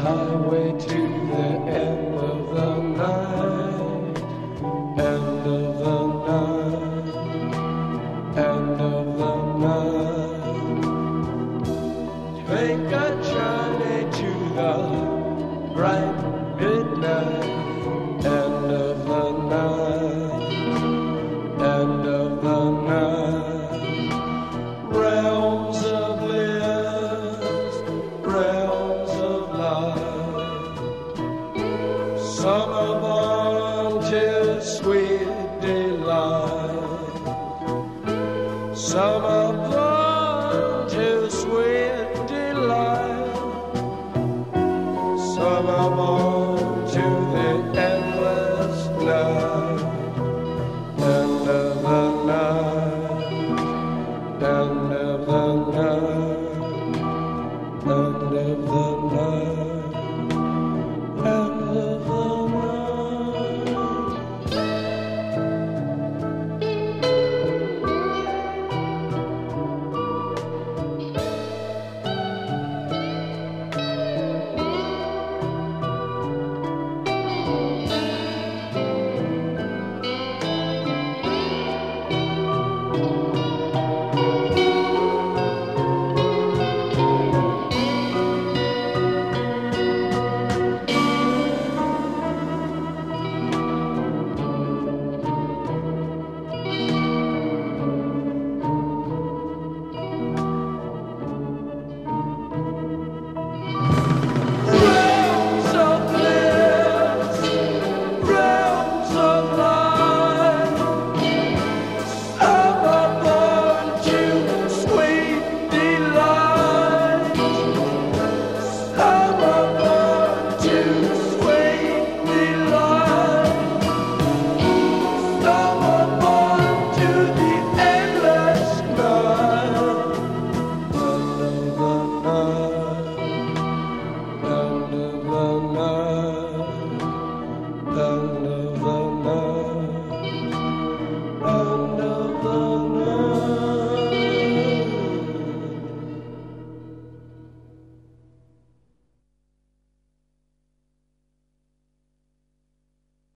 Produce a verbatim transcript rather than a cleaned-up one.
highway to the end of the night, end of the night, end of the night. Take a journey to the bright midnight, end of the night, end of the night. Realms of bliss, realms of light. Summer haunted sweet delight. Summer